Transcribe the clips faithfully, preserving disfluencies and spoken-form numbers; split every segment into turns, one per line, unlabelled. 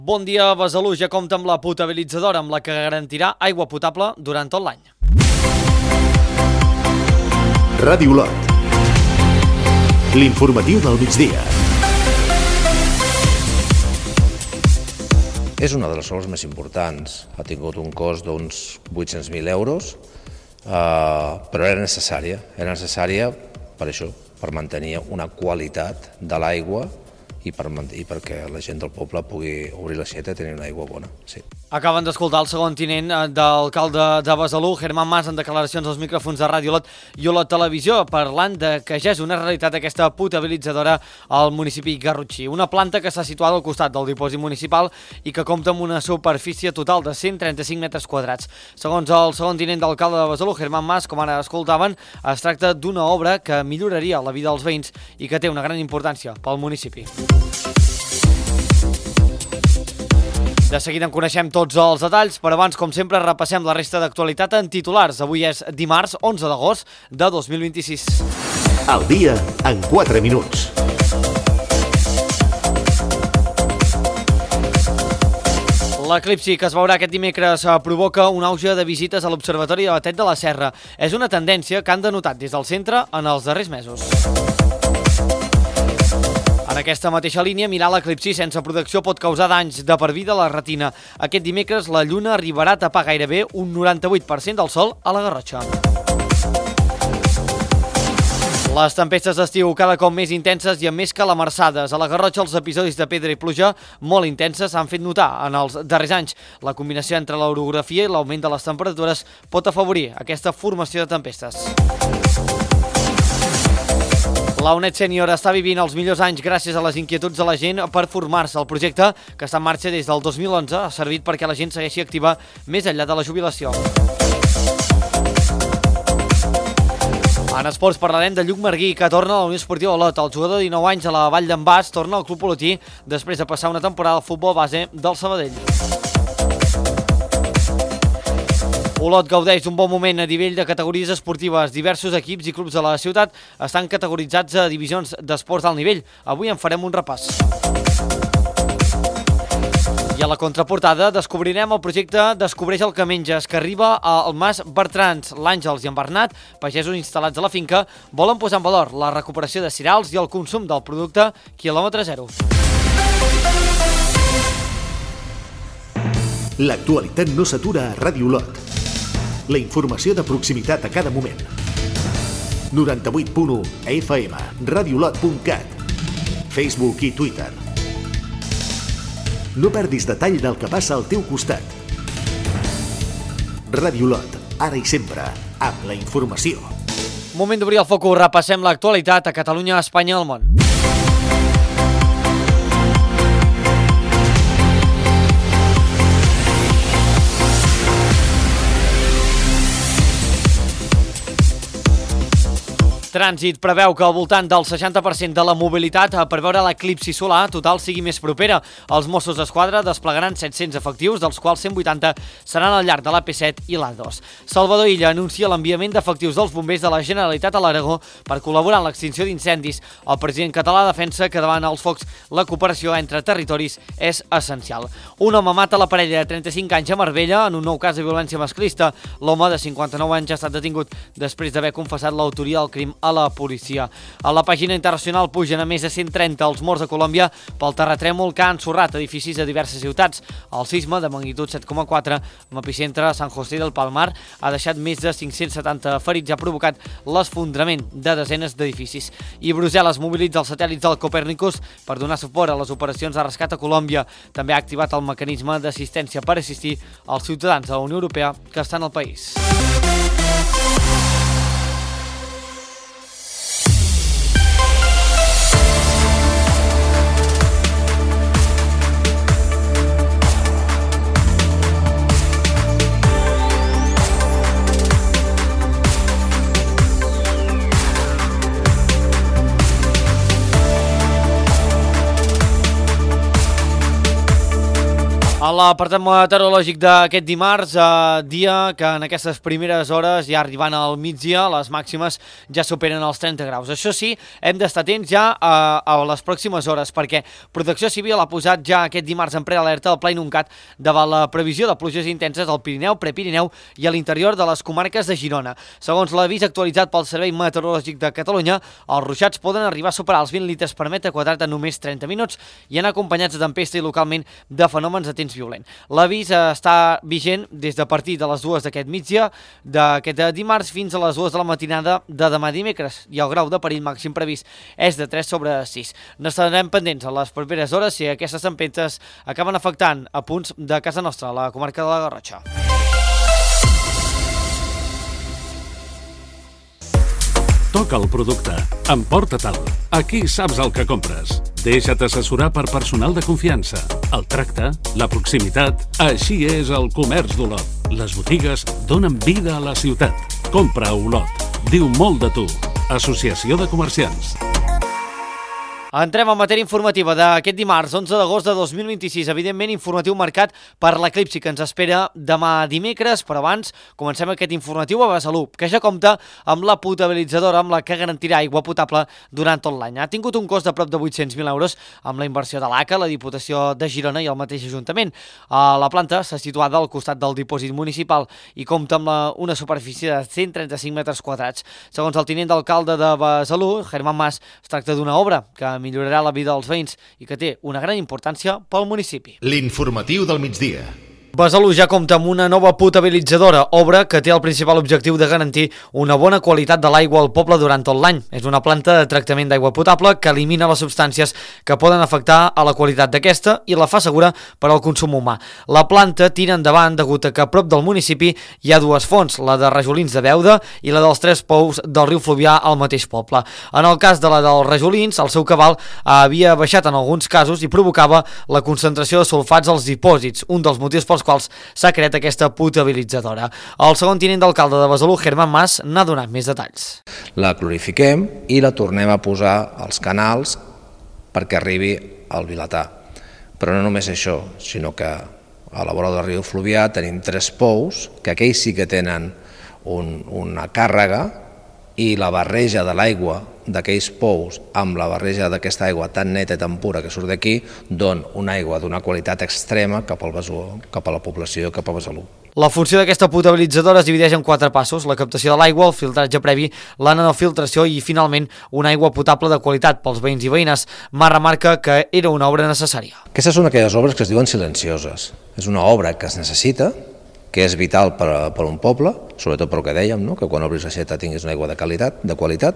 Bon dia, Besalú ja compta amb la potabilitzadora amb la que garantirà aigua potable durant tot l'any.
Ràdio Lot. L'informatiu del migdia.
És una de les obres més importants. Ha tingut un cost d'uns vuit-cents mil euros, eh, però era necessària. Era necessària per això, per mantenir una qualitat de l'aigua i, per, i perquè la gent del poble pugui obrir l'aixeta i tenir una aigua bona. Sí.
Acaben d'escoltar el segon tinent d'alcalde de Besalú, Germán Mas, en declaracions als micròfons de Ràdio Lot i Olot Televisió, parlant de que ja és una realitat aquesta potabilitzadora al municipi Garrotxí. Una planta que està situada al costat del dipòsit municipal i que compta amb una superfície total de cent trenta-cinc metres quadrats. Segons el segon tinent d'alcalde de Besalú, Germán Mas, com ara escoltaven, es tracta d'una obra que milloraria la vida dels veïns i que té una gran importància pel municipi. De seguida en coneixem tots els detalls, però abans, com sempre, repassem la resta d'actualitat en titulars. Avui és dimarts, onze d'agost de dos mil vint-i-sis.
El dia en quatre minuts.
L'eclipsi que es veurà aquest dimecres provoca un auge de visites a l'Observatori de Batet de la Serra. És una tendència que han denotat des del centre en els darrers mesos. En aquesta mateixa línia, mirar l'eclipsi sense protecció pot causar danys de per vida a la retina. Aquest dimecres la lluna arribarà a tapar gairebé un noranta-vuit per cent del sol a la Garrotxa. Les tempestes d'estiu cada cop més intenses i amb més calamarsades. A la Garrotxa els episodis de pedra i pluja molt intenses s'han fet notar en els darrers anys. La combinació entre l'orografia i l'augment de les temperatures pot afavorir aquesta formació de tempestes. La UNED Sènior està vivint els millors anys gràcies a les inquietuds de la gent per formar-se. El projecte, que està en marxa des del dos mil onze, ha servit perquè la gent segueixi activa més enllà de la jubilació. En esports parlarem de Lluc Marguí, que torna a la Unió Esportiva Olot. El jugador de dinou anys a la Vall d'en Bas torna al club olotí després de passar una temporada al futbol base del Sabadell. Olot gaudeix d'un bon moment a nivell de categories esportives. Diversos equips i clubs de la ciutat estan categoritzats a divisions d'esports d'alt nivell. Avui en farem un repàs. I a la contraportada descobrirem el projecte Descobreix el que menges, que arriba al Mas Bertrans. L'Àngels i en Bernat, pagesos instal·lats a la finca, volen posar en valor la recuperació de cereals i el consum del producte quilòmetre zero.
L'actualitat no s'atura a Ràdio Lot. La informació de proximitat a cada moment. noranta-vuit punt u a F M, radiolot punt cat, Facebook i Twitter. No perdis detall del que passa al teu costat. Ràdio Lot, ara i sempre, amb la informació.
Moment d'obrir el focus, repassem l'actualitat a Catalunya, Espanya i el món. Trànsit preveu que al voltant del seixanta per cent de la mobilitat per veure l'eclipsi solar total sigui més propera. Els Mossos d'Esquadra desplegaran set-cents efectius, dels quals cent vuitanta seran al llarg de l'A P set i l'A dos. Salvador Illa anuncia l'enviament d'efectius dels bombers de la Generalitat a l'Aragó per col·laborar en l'extinció d'incendis. El president català defensa que davant els focs la cooperació entre territoris és essencial. Un home mata la parella de trenta-cinc anys a Marbella en un nou cas de violència masclista. L'home de cinquanta-nou anys ha estat detingut després d'haver confessat l'autoria del crim a la policia. A la pàgina internacional pugen a més de cent trenta els morts a Colòmbia pel terratrèmol que ha ensorrat edificis de diverses ciutats. El sisme de magnitud set coma quatre amb epicentre a San José del Palmar ha deixat més de cinc-cents setanta ferits i ha provocat l'esfondrament de desenes d'edificis. I Brussel·les mobilitza els satèl·lits del Copèrnicus per donar suport a les operacions de rescat a Colòmbia. També ha activat el mecanisme d'assistència per assistir als ciutadans de la Unió Europea que estan al país. A l'apartat meteorològic d'aquest dimarts, eh, dia que en aquestes primeres hores, ja arribant al migdia, les màximes ja superen els trenta graus. Això sí, hem d'estar atents ja a, a les pròximes hores, perquè Protecció Civil ha posat ja aquest dimarts en prealerta al Pla Inuncat davant la previsió de pluges intenses al Pirineu, Prepirineu i a l'interior de les comarques de Girona. Segons l'avís actualitzat pel Servei Meteorològic de Catalunya, els ruixats poden arribar a superar els vint litres per metre quadrat en només trenta minuts i anar acompanyats de tempesta i localment de fenòmens de temps violent. L'avís està vigent des de partir de les dues d'aquest migdia d'aquest dimarts fins a les dues de la matinada de demà dimecres i el grau de perill màxim previst és de tres sobre sis. N'estarem pendents a les properes hores si aquestes tempestes acaben afectant a punts de casa nostra, a la comarca de la Garrotxa.
Toca el producte, emporta-te'l. Aquí saps el que compres. Deixa't assessorar per personal de confiança. El tracte, la proximitat, així és el comerç d'Olot. Les botigues donen vida a la ciutat. Compra a Olot. Diu molt de tu. Associació de Comerciants.
Entrem en matèria informativa d'aquest dimarts, onze d'agost de dos mil vint-i-sis. Evidentment, informatiu marcat per l'eclipsi que ens espera demà dimecres, però abans comencem aquest informatiu a Besalú, que ja compta amb la potabilitzadora amb la que garantirà aigua potable durant tot l'any. Ha tingut un cost de prop de vuit-cents mil euros amb la inversió de l'A C A, la Diputació de Girona i el mateix Ajuntament. La planta s'ha situada al costat del dipòsit municipal i compta amb la, una superfície de cent trenta-cinc metres quadrats. Segons el tinent d'alcalde de Besalú, Germán Mas, es tracta d'una obra que millorarà la vida dels veïns i que té una gran importància pel municipi.
L'informatiu del migdia.
Besalú ja compta amb una nova potabilitzadora, obra que té el principal objectiu de garantir una bona qualitat de l'aigua al poble durant tot l'any. És una planta de tractament d'aigua potable que elimina les substàncies que poden afectar a la qualitat d'aquesta i la fa segura per al consum humà. La planta tira endavant degut a que a prop del municipi hi ha dues fonts, la de Rajolins de Beuda i la dels tres pous del riu Fluvià al mateix poble. En el cas de la dels Rajolins, el seu cabal havia baixat en alguns casos i provocava la concentració de sulfats als dipòsits, un dels motius pels quals s'ha creat aquesta potabilitzadora. El segon tinent d'alcalde de Besalú, Germán Mas, n'ha donat més detalls.
La clorifiquem i la tornem a posar als canals perquè arribi al Vilatà. Però no només això, sinó que a la vora del riu Fluvià tenim tres pous, que aquells sí que tenen un, una càrrega, i la barreja de l'aigua d'aquells pous amb la barreja d'aquesta aigua tan neta i tan pura que surt d'aquí don una aigua d'una qualitat extrema cap al Besalú, cap a la població, cap a Besalú.
La funció d'aquesta potabilitzadora es divideix en quatre passos: la captació de l'aigua, el filtratge previ, la nanofiltració i, finalment, una aigua potable de qualitat pels veïns i veïnes. Mas remarca que era una obra necessària.
Aquestes són aquelles obres que es diuen silencioses. És una obra que es necessita, que és vital per, per un poble, sobretot pel que dèiem, no? Que quan obris l'aixeta tinguis una aigua de qualitat, de qualitat,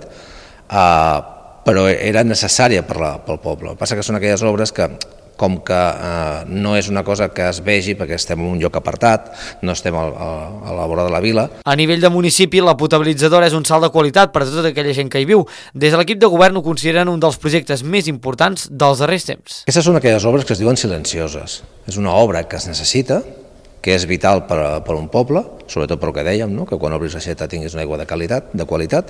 uh, però era necessària per la, pel poble. El que passa que són aquelles obres que, com que uh, no és una cosa que es vegi perquè estem en un lloc apartat, no estem a, a, a la vora de la vila.
A nivell de municipi, la potabilitzadora és un salt de qualitat per a tota aquella gent que hi viu. Des de l'equip de govern ho consideren un dels projectes més importants dels darrers temps.
Aquestes són aquelles obres que es diuen silencioses. És una obra que es necessita, que és vital per, per un poble, sobretot pel que dèiem, no? Que quan obris l'aixeta tinguis una aigua de qualitat, de qualitat,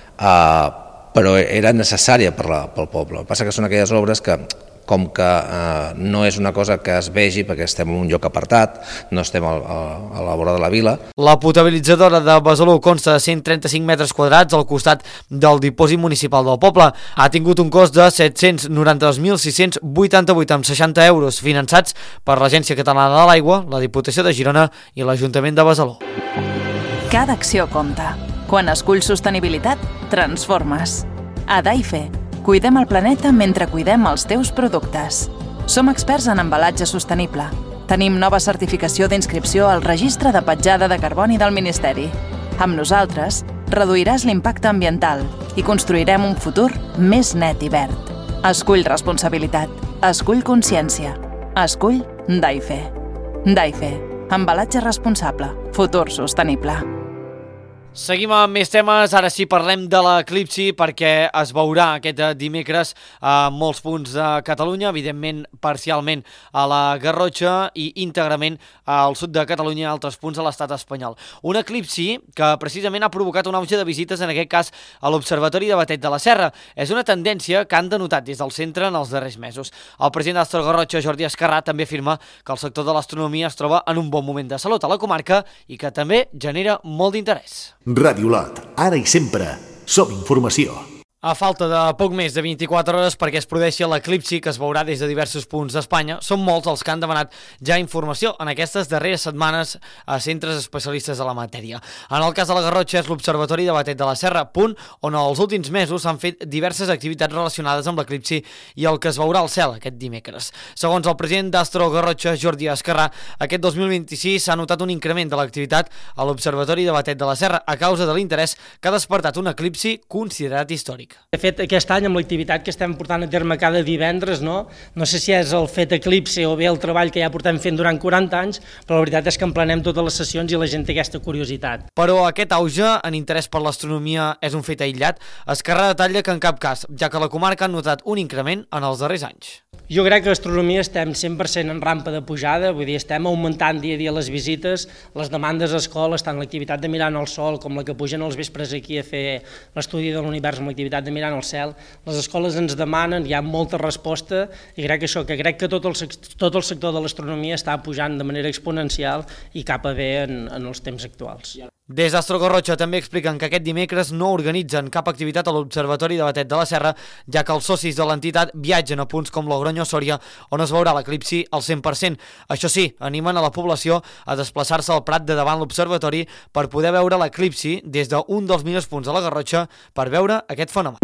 uh, però era necessària per la, pel poble. El que passa que són aquelles obres que, com que uh, no és una cosa que es vegi perquè estem en un lloc apartat, no estem a, a, a la vora de la vila.
La potabilitzadora de Besalú consta de cent trenta-cinc metres quadrats al costat del dipòsit municipal del poble. Ha tingut un cost de set-cents noranta-dos mil sis-cents vuitanta-vuit coma seixanta euros, finançats per l'Agència Catalana de l'Aigua, la Diputació de Girona i l'Ajuntament de Besalú.
Cada acció compta. Quan esculls sostenibilitat, transformes. A Daife, cuidem el planeta mentre cuidem els teus productes. Som experts en embalatge sostenible. Tenim nova certificació d'inscripció al Registre de Petjada de Carboni del Ministeri. Amb nosaltres, reduiràs l'impacte ambiental i construirem un futur més net i verd. Escull responsabilitat. Escull consciència. Escull Daife. Daife. Embalatge responsable. Futur sostenible.
Seguim amb més temes, ara sí parlem de l'eclipsi perquè es veurà aquest dimecres a molts punts de Catalunya, evidentment parcialment a la Garrotxa i íntegrament al sud de Catalunya i a altres punts de l'estat espanyol. Un eclipsi que precisament ha provocat un auge de visites, en aquest cas a l'Observatori de Batet de la Serra. És una tendència que han denotat des del centre en els darrers mesos. El president d'Astro Garrotxa, Jordi Esquerrà, també afirma que el sector de l'astronomia es troba en un bon moment de salut a la comarca i que també genera molt d'interès.
Ràdio Lot, ara i sempre, som informació.
A falta de poc més de vint-i-quatre hores perquè es produeixi l'eclipsi que es veurà des de diversos punts d'Espanya, són molts els que han demanat ja informació en aquestes darreres setmanes a centres especialistes de la matèria. En el cas de la Garrotxa és l'Observatori de Batet de la Serra, punt on els últims mesos s'han fet diverses activitats relacionades amb l'eclipsi i el que es veurà al cel aquest dimecres. Segons el president d'Astro Garrotxa, Jordi Esquerrà, aquest dos mil vint-i-sis s'ha notat un increment de l'activitat a l'Observatori de Batet de la Serra a causa de l'interès que ha despertat un eclipsi considerat històric.
De fet, aquest any, amb l'activitat que estem portant a terme cada divendres, no, no sé si és el fet eclipsi o bé el treball que ja portem fent durant quaranta anys, però la veritat és que emplenem totes les sessions i la gent té aquesta curiositat.
Però aquest auge en interès per l'astronomia és un fet aïllat? Esquerrà detalla que en cap cas, ja que la comarca ha notat un increment en els darrers anys.
Jo crec que l'astronomia estem cent per cent en rampa de pujada, vull dir, estem augmentant dia a dia les visites, les demandes a escoles, tant l'activitat de mirant al sol com la que pugen als vespres aquí a fer l'estudi de l'univers amb l'activitat de mirant al cel. Les escoles ens demanen, hi ha molta resposta i crec que això, que crec que tot el, tot el sector de l'astronomia està pujant de manera exponencial i cap a bé en, en els temps actuals.
Des d'Astro Garrotxa també expliquen que aquest dimecres no organitzen cap activitat a l'Observatori de Batet de la Serra, ja que els socis de l'entitat viatgen a punts com Logroño o Sòria, on es veurà l'eclipsi al cent per cent. Això sí, animen a la població a desplaçar-se al Prat de davant l'Observatori per poder veure l'eclipsi des d'un dels millors punts de la Garrotxa per veure aquest fenomen.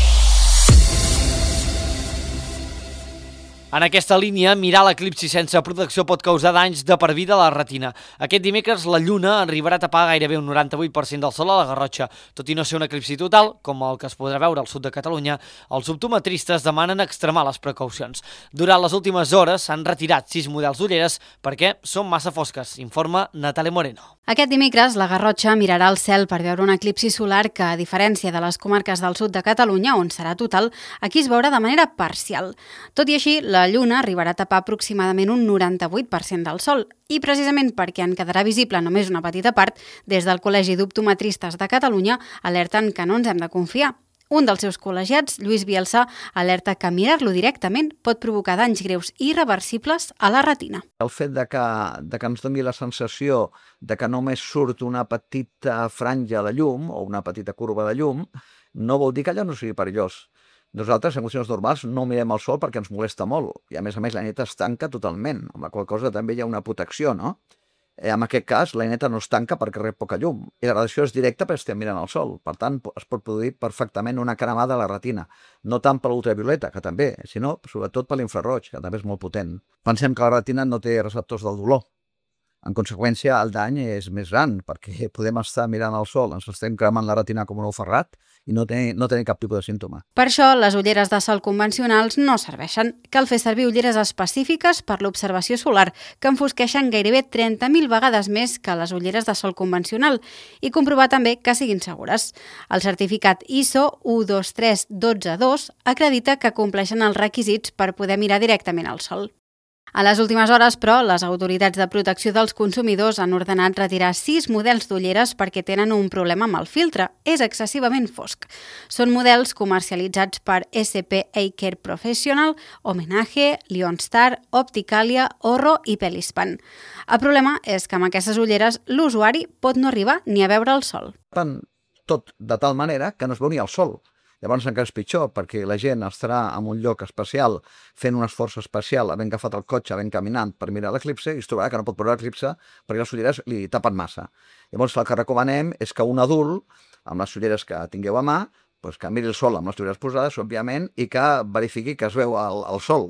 En aquesta línia, mirar l'eclipsi sense protecció pot causar danys de per vida a la retina. Aquest dimecres la lluna arribarà a tapar gairebé un noranta-vuit per cent del sol a la Garrotxa. Tot i no ser un eclipsi total, com el que es podrà veure al sud de Catalunya, els optometristes demanen extremar les precaucions. Durant les últimes hores s'han retirat sis models d'ulleres perquè són massa fosques, informa Natale Moreno.
Aquest dimecres la Garrotxa mirarà al cel per veure un eclipsi solar que, a diferència de les comarques del sud de Catalunya, on serà total, aquí es veurà de manera parcial. Tot i així, la lluna arribarà a tapar aproximadament un noranta-vuit per cent del sol i precisament perquè en quedarà visible només una petita part, des del Col·legi d'Optometristes de Catalunya alerten que no ens hem de confiar. Un dels seus col·legiats, Lluís Bielsa, alerta que mirar-lo directament pot provocar danys greus i irreversibles a la retina.
El fet de que, de que ens doni la sensació de que només surt una petita franja de llum o una petita curva de llum no vol dir que allò no sigui perillós. Nosaltres, en condicions normals, no mirem el sol perquè ens molesta molt i, a més a més, la lluneta es tanca totalment, amb la qual cosa també hi ha una protecció, no? Eh, en aquest cas, la lluneta no es tanca perquè rep poca llum i la radiació és directa perquè estem mirant el sol. Per tant, es pot produir perfectament una cremada a la retina, no tant per l'ultravioleta, que també, sinó sobretot per l'infraroig, que també és molt potent. Pensem que la retina no té receptors del dolor. En conseqüència, el dany és més gran, perquè podem estar mirant el sol, ens estem cremant la retina com un ou ferrat i no tenir, no tenir cap tipus de símptoma.
Per això, les ulleres de sol convencionals no serveixen. Cal fer servir ulleres específiques per l'observació solar, que enfosqueixen gairebé trenta mil vegades més que les ulleres de sol convencional i comprovar també que siguin segures. El certificat I S O u dos tres un dos dos acredita que compleixen els requisits per poder mirar directament al sol. A les últimes hores, però, les autoritats de protecció dels consumidors han ordenat retirar sis models d'ulleres perquè tenen un problema amb el filtre. És excessivament fosc. Són models comercialitzats per S P Eye Care Professional, Homenage, Lionstar, Opticalia, Orro i Pelispan. El problema és que amb aquestes ulleres l'usuari pot no arribar ni a veure el sol.
Fan tot de tal manera que no es veu ni el sol. Llavors encara és pitjor, perquè la gent estarà en un lloc especial fent un esforç especial, havent agafat el cotxe, havent caminant per mirar l'eclipse, i es trobarà que no pot veure l'eclipse perquè les ulleres li tapen massa. Llavors el que recomanem és que un adult, amb les ulleres que tingueu a mà, doncs que miri el sol amb les ulleres posades, òbviament, i que verifiqui que es veu el, el sol.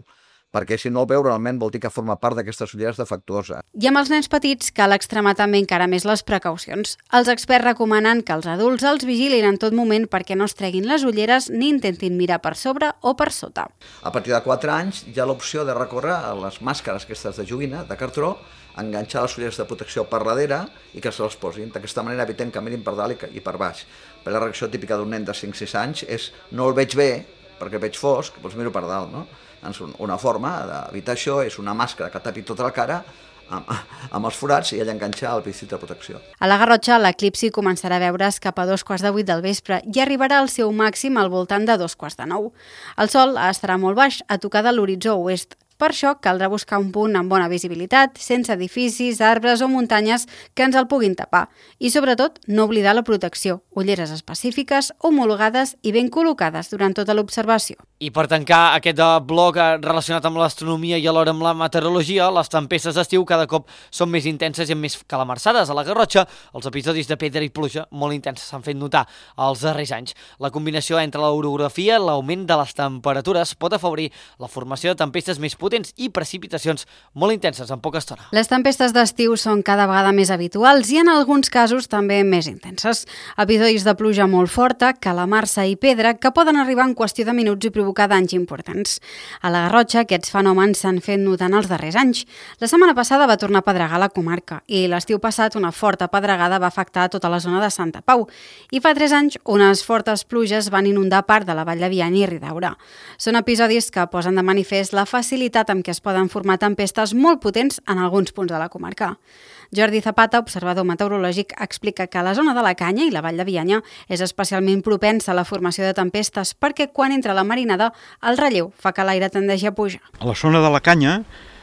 perquè si no el veu realment vol dir que forma part d'aquestes ulleres defectuoses.
I amb els nens petits cal extremar també encara més les precaucions. Els experts recomanen que els adults els vigilin en tot moment perquè no es treguin les ulleres ni intentin mirar per sobre o per sota.
A partir de quatre anys hi ha l'opció de recórrer a les màscares aquestes de joguina, de cartró, enganxar les ulleres de protecció per darrere i que se les posin. D'aquesta manera evitem que mirin per dalt i per baix. Per la reacció típica d'un nen de cinc sis anys és no el veig bé perquè veig fosc, doncs miro per dalt, no? Doncs una forma d'evitar això és una màscara que tapi tota la cara amb, amb els forats i allà enganxar el vestit de protecció.
A la Garrotxa l'eclipsi començarà a veure's cap a dos quarts de vuit del vespre i arribarà al seu màxim al voltant de dos quarts de nou. El sol estarà molt baix, a tocar de l'horitzó oest. Per això caldrà buscar un punt amb bona visibilitat, sense edificis, arbres o muntanyes que ens el puguin tapar. I sobretot, no oblidar la protecció, ulleres específiques, homologades i ben col·locades durant tota l'observació.
I per tancar aquest bloc relacionat amb l'astronomia i alhora amb la meteorologia, les tempestes d'estiu cada cop són més intenses i amb més calamarsades. A la Garrotxa, els episodis de pedra i pluja molt intensos s'han fet notar els darrers anys. La combinació entre l'orografia i l'augment de les temperatures pot afavorir la formació de tempestes més potents i precipitacions molt intenses en poca estona.
Les tempestes d'estiu són cada vegada més habituals i en alguns casos també més intenses. Episodis de pluja molt forta, calamarsa i pedra que poden arribar en qüestió de minuts i provocar danys importants. A la Garrotxa aquests fenòmens s'han fet notar en els darrers anys. La setmana passada va tornar a pedregar la comarca i l'estiu passat una forta pedregada va afectar tota la zona de Santa Pau i fa tres anys unes fortes pluges van inundar part de la vall de Bianya i Ridaura. Són episodis que posen de manifest la facilitat amb què es poden formar tempestes molt potents en alguns punts de la comarca. Jordi Zapata, observador meteorològic, explica que la zona de la Canya i la vall de Bianya és especialment propensa a la formació de tempestes perquè quan entra la marinada el relleu fa que l'aire tendeixi a pujar.
A la zona de la Canya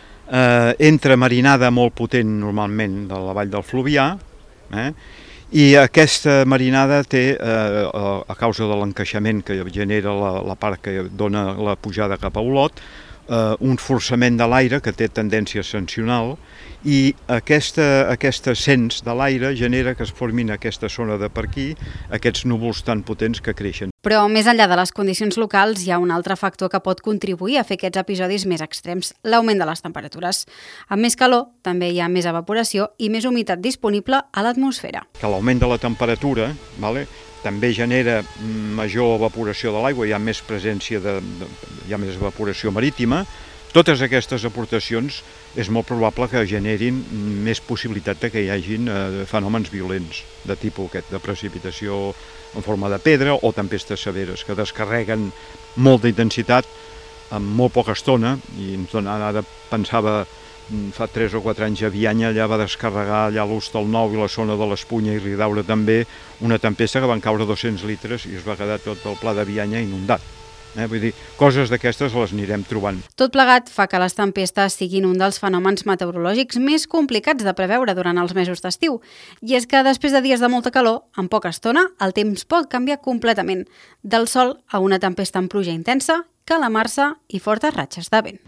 eh, entra marinada molt potent normalment de la vall del Fluvià, eh, i aquesta marinada té, eh, a causa de l'encaixament que genera la, la part que dona la pujada cap a Olot, Uh, un forçament de l'aire que té tendència ascensional i aquesta, aquest ascens de l'aire genera que es formin aquesta zona de per aquí, aquests núvols tan potents que creixen.
Però més enllà de les condicions locals hi ha un altre factor que pot contribuir a fer aquests episodis més extrems, l'augment de les temperatures. Amb més calor també hi ha més evaporació i més humitat disponible a l'atmosfera.
Que l'augment de la temperatura, vale, també genera major evaporació de l'aigua, hi ha més presència de, de hi ha més evaporació marítima. Totes aquestes aportacions és molt probable que generin més possibilitat de que hi hagin eh, fenòmens violents de tipus aquest, de precipitació en forma de pedra o tempestes severes que descarreguen molta intensitat en molt poca estona i ens dona, ara pensava fa tres o quatre anys a Bianya, allà va descarregar allà l'Hostal Nou i la zona de l'Espunya i Ridaura també, una tempesta que van caure dos-cents litres i es va quedar tot el pla de Bianya inundat. Eh? Vull dir, coses d'aquestes les anirem trobant.
Tot plegat fa que les tempestes siguin un dels fenòmens meteorològics més complicats de preveure durant els mesos d'estiu. I és que després de dies de molta calor, en poca estona, el temps pot canviar completament, del sol a una tempesta amb pluja intensa, calamarsa i fortes ratxes de vent.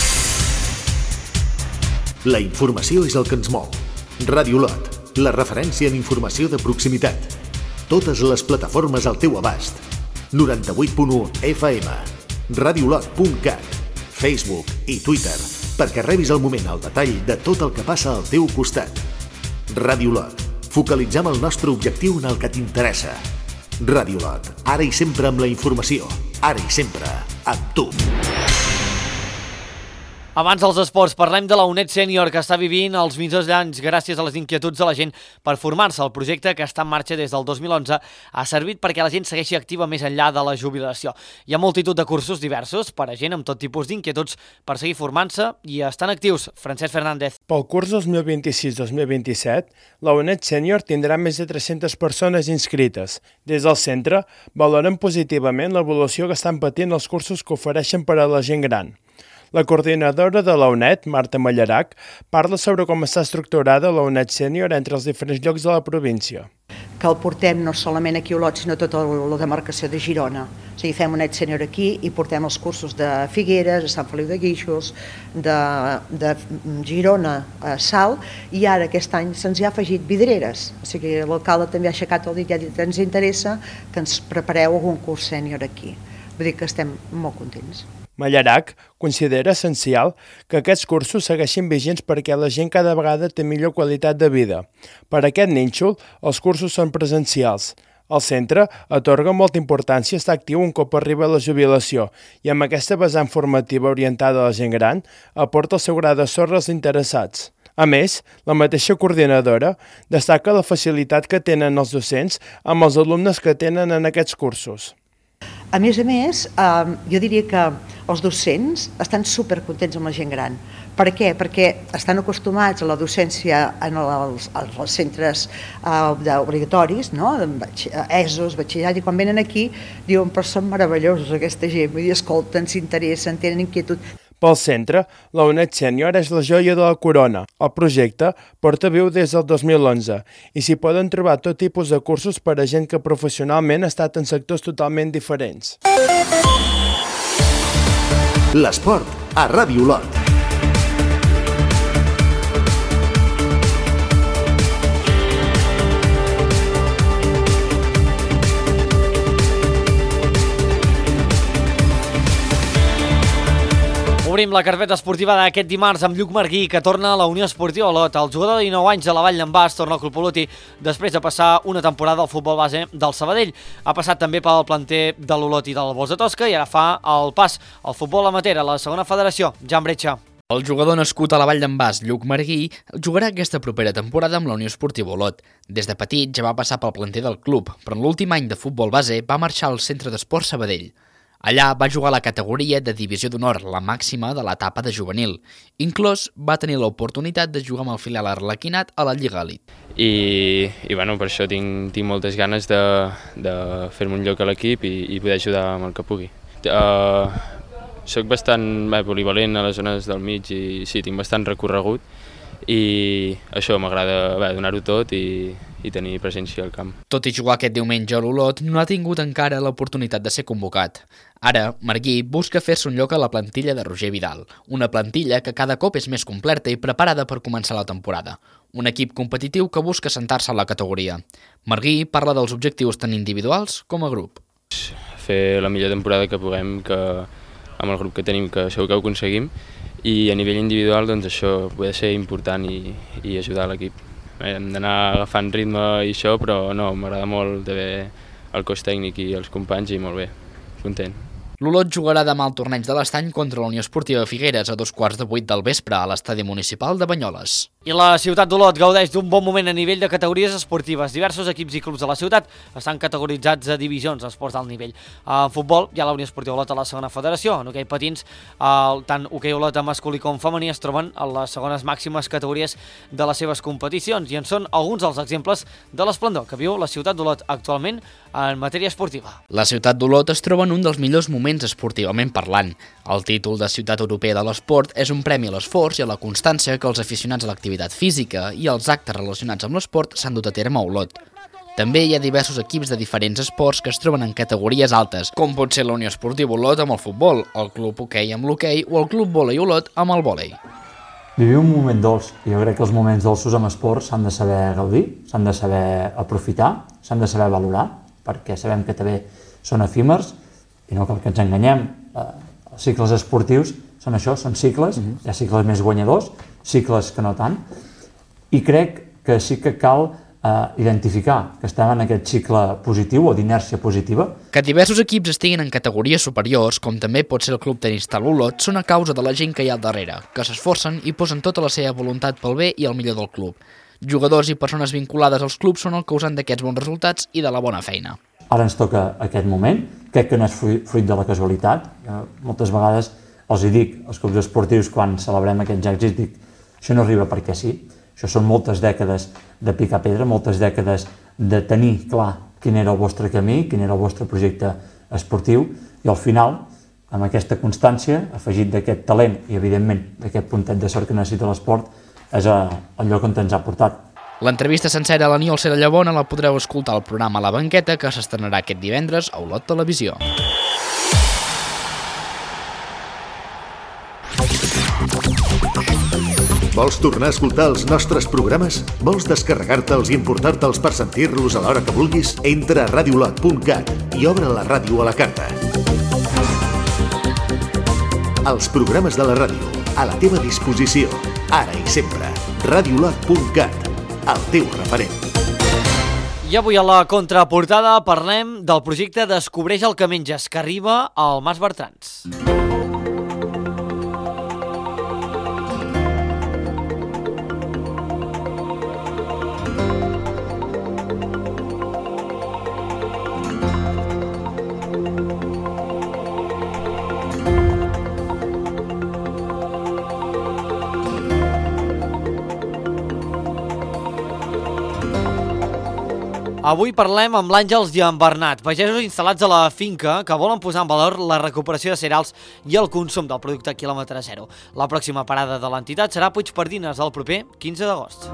La informació és el que ens mou. Ràdio Olot, la referència en informació de proximitat. Totes les plataformes al teu abast. noranta-vuit punt u F M, radiolot punt cat, Facebook i Twitter, perquè rebis al moment el detall de tot el que passa al teu costat. Ràdio Olot, focalitzem el nostre objectiu en el que t'interessa. Ràdio Olot, ara i sempre amb la informació, ara i sempre amb tu.
Abans dels esports, parlem de la UNED Sènior, que està vivint els millors anys gràcies a les inquietuds de la gent per formar-se. El projecte, que està en marxa des del dos mil onze, ha servit perquè la gent segueixi activa més enllà de la jubilació. Hi ha multitud de cursos diversos per a gent amb tot tipus d'inquietuds per seguir formant-se i estan actius. Francesc Fernández.
Pel curs dos mil vint-i-sis dos mil vint-i-set, la UNED Sènior tindrà més de tres-centes persones inscrites. Des del centre, valoren positivament l'evolució que estan patint els cursos que ofereixen per a la gent gran. La coordinadora de la UNED, Marta Mallarac, parla sobre com està estructurada la UNED Sènior entre els diferents llocs de la província.
Que el portem no solament aquí a Olot, sinó a tota la demarcació de Girona. O sigui, fem UNED Sènior aquí i portem els cursos de Figueres, a Sant Feliu de Guíxols, de, de Girona a Salt, i ara aquest any se'ns hi ha afegit Vidreres. O sigui, l'alcalde també ha aixecat el dit i ha dit que ens interessa que ens prepareu algun curs sènior aquí. Vull dir que estem molt contents.
Mallarac considera essencial que aquests cursos segueixin vigents perquè la gent cada vegada té millor qualitat de vida. Per aquest nínxol, els cursos són presencials. El centre atorga molta importància a estar actiu un cop arriba a la jubilació i amb aquesta vessant formativa orientada a la gent gran aporta el seu gra de sorra als interessats. A més, la mateixa coordinadora destaca la facilitat que tenen els docents amb els alumnes que tenen en aquests cursos.
A més a més, eh, jo diria que els docents estan supercontents amb la gent gran. Per què? Perquè estan acostumats a la docència en els, els centres eh, obligatoris, no? E S Os, batxillerat, i quan venen aquí diuen, però són meravellosos aquesta gent, vull dir, escolten, s'interessen, tenen inquietud.
Pel centre, la UNED Sènior és la joia de la corona. El projecte porta viu des del dos mil onze i s'hi poden trobar tot tipus de cursos per a gent que professionalment ha estat en sectors totalment diferents.
L'esport a Ràdio Olot.
Obrim la carpeta esportiva d'aquest dimarts amb Lluc Marguí, que torna a la Unió Esportiva Olot. El jugador de dinou anys de la Vall d'en Bas torna al Club Olotí després de passar una temporada al futbol base del Sabadell. Ha passat també pel planter de l'Olot i del Bosch de Tosca i ara fa el pas al futbol amateur a la segona federació. Jan Bretxa.
El jugador nascut a la Vall d'en Bas, Lluc Marguí, jugarà aquesta propera temporada amb la Unió Esportiva Olot. Des de petit ja va passar pel planter del club, però en l'últim any de futbol base va marxar al Centre d'Esport Sabadell. Allà va jugar a la categoria de Divisió d'Honor, la màxima de l'etapa de juvenil. Inclús va tenir l'oportunitat de jugar amb el filial arlequinat a la Lliga Elit.
I, i bueno, per això tinc, tinc moltes ganes de, de fer-me un lloc a l'equip i, i poder ajudar amb el que pugui. Uh, soc bastant bé, polivalent a les zones del mig i sí, tinc bastant recorregut i això m'agrada donar-ho tot i, i tenir presència al camp.
Tot i jugar aquest diumenge a l'Olot, no ha tingut encara l'oportunitat de ser convocat. Ara, Marguí busca fer-se un lloc a la plantilla de Roger Vidal, una plantilla que cada cop és més completa i preparada per començar la temporada. Un equip competitiu que busca sentar-se a la categoria. Marguí parla dels objectius tant individuals com a grup.
Fer la millor temporada que puguem, que amb el grup que tenim, que segur que ho aconseguim, i a nivell individual doncs això pot ser important i, i ajudar l'equip. Hem d'anar agafant ritme i això, però no, m'agrada molt d'haver el cos tècnic i els companys i molt bé, content.
L'Olot jugarà demà al torneig de l'Estany contra la Unió Esportiva Figueres a dos quarts de vuit del vespre a l'estadi municipal de Banyoles.
I la ciutat d'Olot gaudeix d'un bon moment a nivell de categories esportives. Diversos equips i clubs de la ciutat estan categoritzats a divisions d'esports d'alt nivell. En futbol hi ha la Unió Esportiva Olot a la segona federació. En hoquei patins, tant hoquei Olot masculí com femení es troben a les segones màximes categories de les seves competicions i en són alguns dels exemples de l'esplendor que viu la ciutat d'Olot actualment en matèria esportiva.
La ciutat d'Olot es troba en un dels millors moments esportivament parlant. El títol de Ciutat Europea de l'Esport és un premi a l'esforç i a la constància que els aficionats a l'activitat física i els actes relacionats amb l'esport s'han dut a terme a Olot. També hi ha diversos equips de diferents esports que es troben en categories altes, com pot ser la Unió Esportiva Olot amb el futbol, el Club Hoquei amb l'hoquei o el Club Vòlei Olot amb el vòlei.
Vivim un moment dolç i jo crec que els moments dolços amb esport s'han de saber gaudir, s'han de saber aprofitar, s'han de saber valorar, perquè sabem que també són efímers i no cal que ens enganyem. Els cicles esportius són això, són cicles, uh-huh. Hi ha cicles més guanyadors, cicles que no tant, i crec que sí que cal eh, identificar que estem en aquest cicle positiu o d'inèrcia positiva.
Que diversos equips estiguin en categories superiors, com també pot ser el Club Tenista l'Olot, són a causa de la gent que hi ha al darrere, que s'esforcen i posen tota la seva voluntat pel bé i el millor del club. Jugadors i persones vinculades als clubs són el causant d'aquests bons resultats i de la bona feina.
Ara ens toca aquest moment, crec que no és fruit de la casualitat. Jo moltes vegades els hi dic, als clubs esportius, quan celebrem aquests èxits, dic, això no arriba perquè sí, això són moltes dècades de picar pedra, moltes dècades de tenir clar quin era el vostre camí, quin era el vostre projecte esportiu, i al final, amb aquesta constància, afegit d'aquest talent i, evidentment, d'aquest puntet de sort que necessita l'esport, és el lloc on ens ha portat.
L'entrevista sencera a l'Aniol Serallabona la podreu escoltar al programa La Banqueta, que s'estrenarà aquest divendres a Olot Televisió.
Vols tornar a escoltar els nostres programes? Vols descarregar-te'ls i importar-te'ls per sentir-los a l'hora que vulguis? Entra a radiolot punt cat i obre la ràdio a la carta. Els programes de la ràdio, a la teva disposició, ara i sempre. radiolot punt cat, el teu referent.
I avui a la contraportada parlem del projecte Descobreix el que menges, que arriba al Mas Bertrans. Avui parlem amb l'Àngels i en Bernat, pagesos instal·lats a la finca que volen posar en valor la recuperació de cereals i el consum del producte quilòmetre zero. La pròxima parada de l'entitat serà Puigpardines el proper quinze d'agost.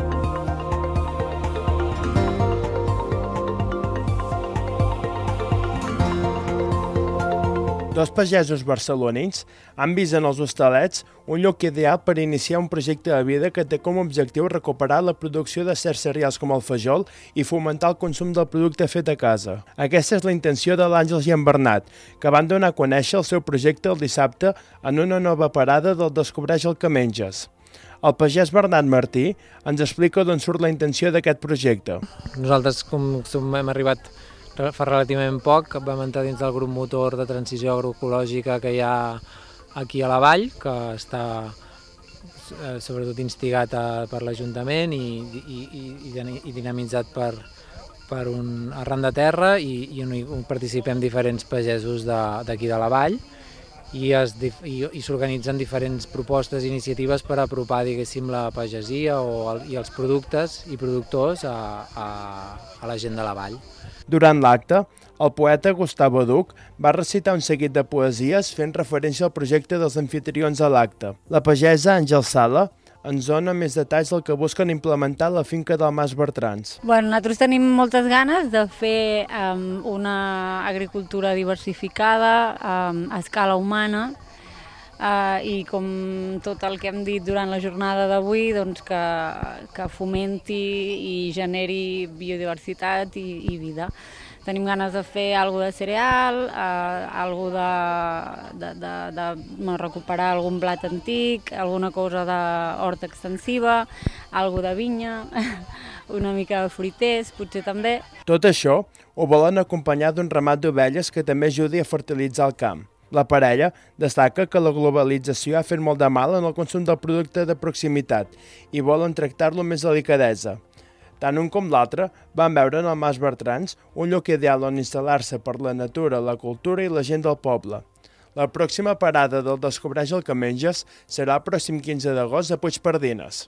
Dos pagesos barcelonins han vist en els hostalets un lloc ideal per iniciar un projecte de vida que té com a objectiu recuperar la producció de certs cereals com el fajol i fomentar el consum del producte fet a casa. Aquesta és la intenció de l'Àngels i en Bernat, que van donar a conèixer el seu projecte el dissabte en una nova parada del Descobreix el que menges. El pagès Bernat Martí ens explica d'on surt la intenció d'aquest projecte.
Nosaltres, com hem arribat fa relativament poc, vam entrar dins del grup motor de transició agroecològica que hi ha aquí a la vall, que està eh, sobretot instigat a, per l'Ajuntament i, i, i, i dinamitzat per, per un arran de terra i, i on, on participem diferents pagesos d'aquí de, de la vall i, es, i, i s'organitzen diferents propostes i iniciatives per apropar, diguéssim, la pagesia o el, i els productes i productors a, a, a la gent de la vall.
Durant l'acte, el poeta Gustavo Duc va recitar un seguit de poesies fent referència al projecte dels anfitrions a l'acte. La pagesa Àngel Sala ens dona més detalls del que busquen implementar a la finca del Mas Bertrans.
Bueno, nosaltres tenim moltes ganes de fer um, una agricultura diversificada um, a escala humana uh, i com tot el que hem dit durant la jornada d'avui, doncs que, que fomenti i generi biodiversitat i, i vida. Tenim ganes de fer alguna de cereal, eh, alguna de, de, de, de recuperar algun blat antic, alguna cosa d'horta extensiva, alguna de vinya, una mica de fruiters, potser també.
Tot això ho volen acompanyar d'un ramat d'ovelles que també ajudi a fertilitzar el camp. La parella destaca que la globalització ha fet molt de mal en el consum del producte de proximitat i volen tractar-lo amb més delicadesa. Tant un com l'altre van veure en el Mas Bertrans un lloc ideal on instal·lar-se per la natura, la cultura i la gent del poble. La pròxima parada del Descobreix el que menges serà el pròxim quinze d'agost a Puigpardines.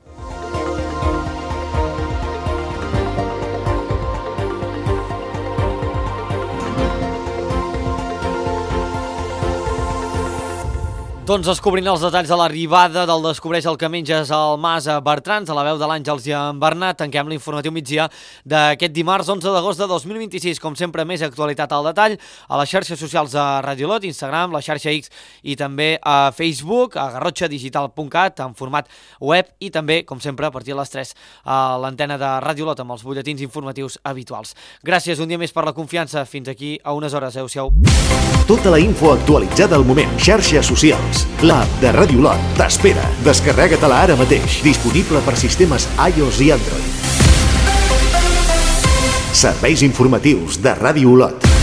Doncs descobrint els detalls de l'arribada del Descobreix el que menges al Mas Bertrans, a la veu de l'Àngels i en Bernat, tanquem l'informatiu migdia d'aquest dimarts onze d'agost de dos mil vint-i-sis. Com sempre, més actualitat al detall a les xarxes socials de Radiolot, Instagram, la xarxa X i també a Facebook, a garrotxa digital punt cat, en format web i també, com sempre, a partir de les tres a l'antena de Radiolot amb els butlletins informatius habituals. Gràcies un dia més per la confiança. Fins aquí a unes hores. Adéu-siau.
Tota la info actualitzada al moment. Xarxes socials. L'app de Radiolot t'espera. Descarrega-te-la ara mateix. Disponible per sistemes iOS i Android. Serveis informatius de Radiolot.